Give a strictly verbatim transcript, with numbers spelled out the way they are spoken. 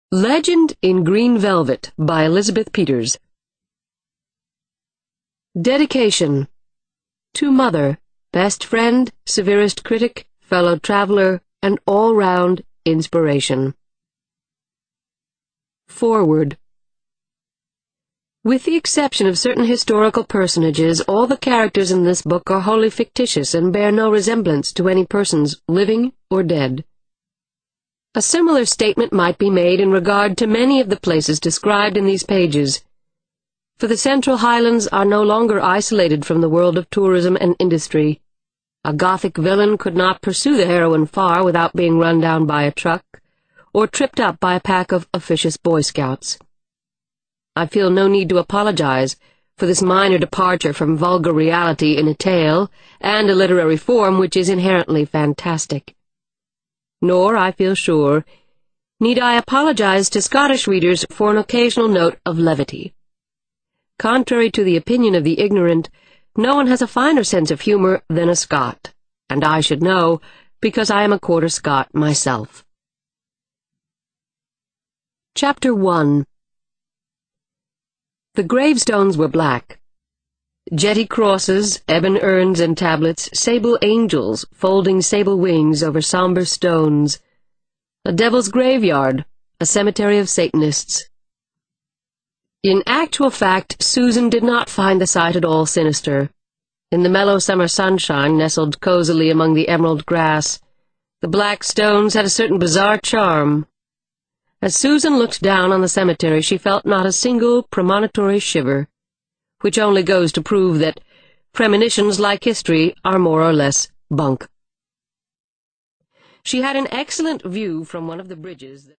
Legend in Green Velvet by Elizabeth Peters. Dedication. To Mother, best friend, severest critic, fellow traveler, and all-round inspiration. Foreword. With the exception of certain historical personages, all the characters in this book are wholly fictitious and bear no resemblance to any persons, living or dead. A similar statement might be made in regard to many of the places described in these pages, for the Central Highlands are no longer isolated from the world of tourism and industry. A Gothic villain could not pursue the heroine far without being run down by a truck, or tripped up by a pack of officious Boy Scouts. I feel no need to apologize for this minor departure from vulgar reality in a tale and a literary form which is inherently fantastic. Nor, I feel sure, need I apologize to Scottish readers for an occasional note of levity. Contrary to the opinion of the ignorant, no one has a finer sense of humor than a Scot, and I should know, because I am a quarter Scot myself. Chapter one. The gravestones were black. Jetty crosses, ebon urns and tablets, sable angels folding sable wings over somber stones. A devil's graveyard, a cemetery of Satanists. In actual fact, Susan did not find the sight at all sinister. In the mellow summer sunshine, nestled cozily among the emerald grass, the black stones had a certain bizarre charm. As Susan looked down on the cemetery, she felt not a single premonitory shiver, which only goes to prove that premonitions, like history, are more or less bunk. She had an excellent view from one of the bridges that